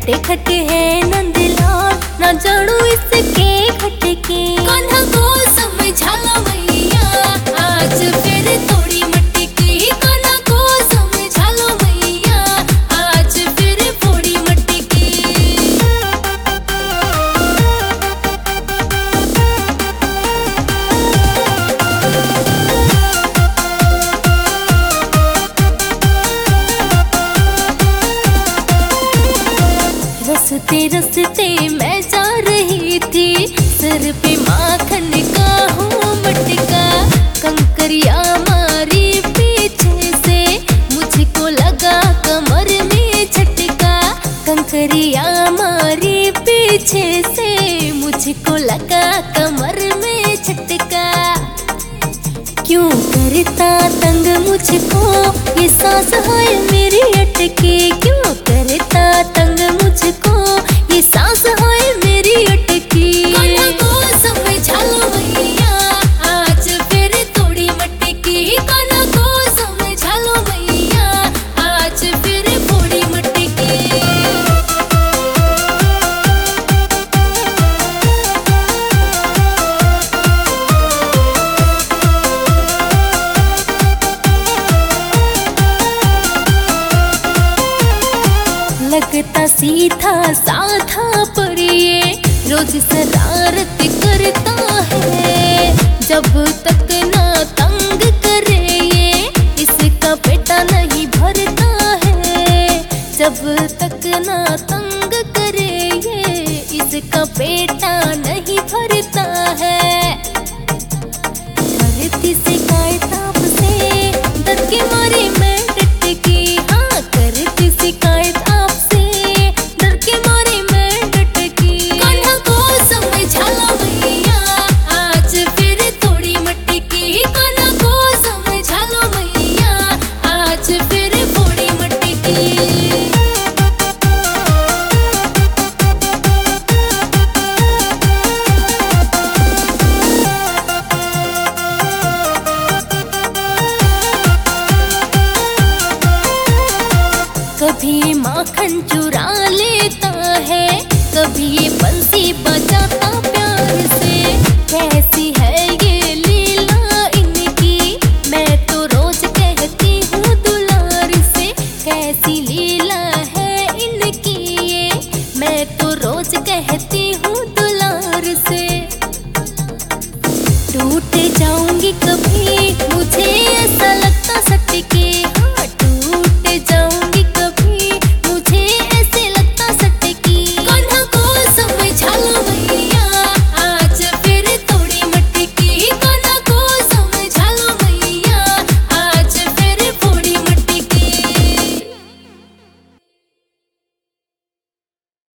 खटे खटे है नंदलाल, ना जानू इसके खटके। कान्हा को समझा लो मैया, आज फिर थोड़ी मटकी। कान्हा को समझा लो मैया, आज फिर थोड़ी मटकी। रस्ते रस्ते मैं जा रही थी, सर पे माखन का हो मटका। कंकरिया मारी पीछे से, मुझको लगा कमर में झटका। कंकरिया मारी पीछे से, मुझको लगा कमर में झटका। क्यों करता तंग मुझको ये सांस है मेरी अटके। क्यों करता तंग मुझको ये सांस है मेरी अटकी। कान्हा को समझा लो मैया, आज फिर थोड़ी मटकी। कान्हा को समझा लो मैया, आज फिर थोड़ी मटकी। लगता सीधा साधा पर ये रोज शरारत करता है। जब तक ना तंग करे ये, इसका पेटा नहीं भरता है। जब तक ना तंग करे ये, इसका पेटा नहीं भरता है। करती शिकायत आपसे, डर के मारे मैं डटकी। हाँ करती शिकायत आपसे, डर के मारे मैं डटकी। कान्हा को समझा लो मैया, आज फिर थोड़ी मटकी। कान्हा को समझा लो मैया, आज फिर थोड़ी मटकी। कभी ये माखन चुरा लेता है, कभी ये बंसी बजाता प्यार से। कैसी है ये लीला इनकी, मैं तो रोज कहती हूँ दुलार से। कैसी लीला है इनकी ये, मैं तो रोज कहती